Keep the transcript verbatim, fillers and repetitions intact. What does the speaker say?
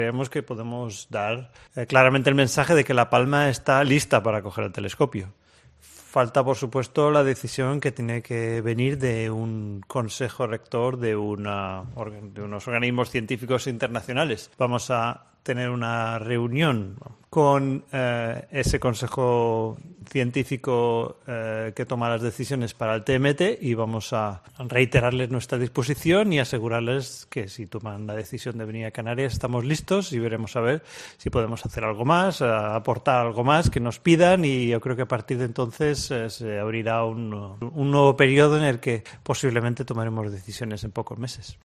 Creemos que podemos dar eh, claramente el mensaje de que La Palma está lista para coger el telescopio. Falta, por supuesto, la decisión que tiene que venir de un consejo rector de, una, de unos organismos científicos internacionales. Vamos a tener una reunión con eh, ese consejo científico eh, que toma las decisiones para el T M T y vamos a reiterarles nuestra disposición y asegurarles que si toman la decisión de venir a Canarias estamos listos y veremos a ver si podemos hacer algo más, aportar algo más que nos pidan, y yo creo que a partir de entonces eh, se abrirá un, un nuevo periodo en el que posiblemente tomaremos decisiones en pocos meses.